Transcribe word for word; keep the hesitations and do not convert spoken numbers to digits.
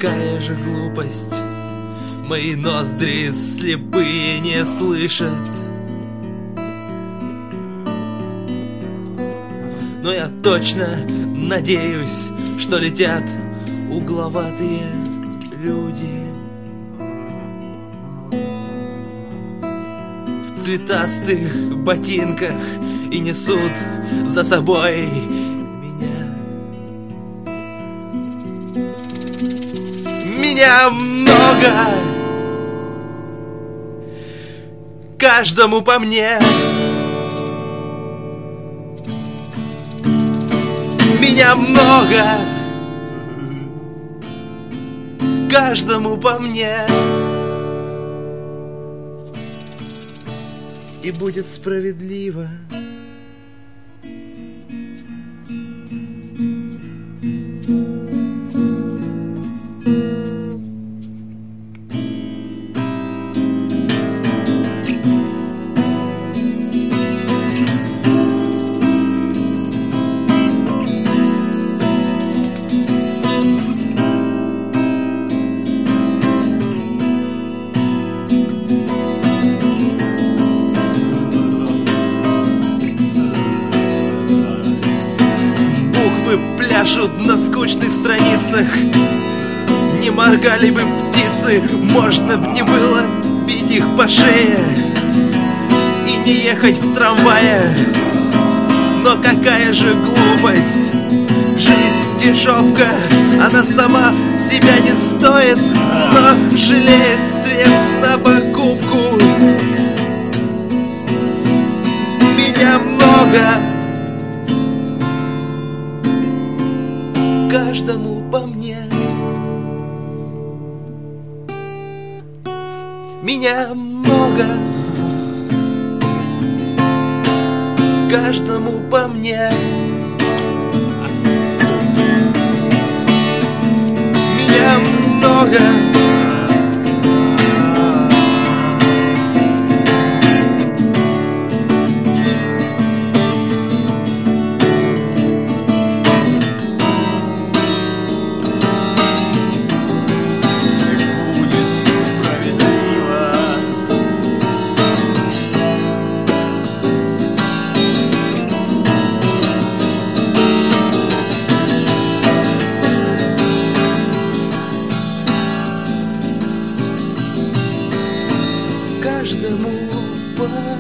какая же глупость, мои ноздри слепые не слышат. Но я точно надеюсь, что летят угловатые люди в цветастых ботинках и несут за собой меня. Меня много, каждому по мне. Меня много, каждому по мне. И будет справедливо. Пляшут на скучных страницах, не моргали бы птицы, можно б не было бить их по шее и не ехать в трамвае. Но какая же глупость, жизнь дешевка, она сама себя не стоит, но жалеет средств на покупку. Меня много, каждому по мне. Меня много, каждому по мне. Меня много, каждому по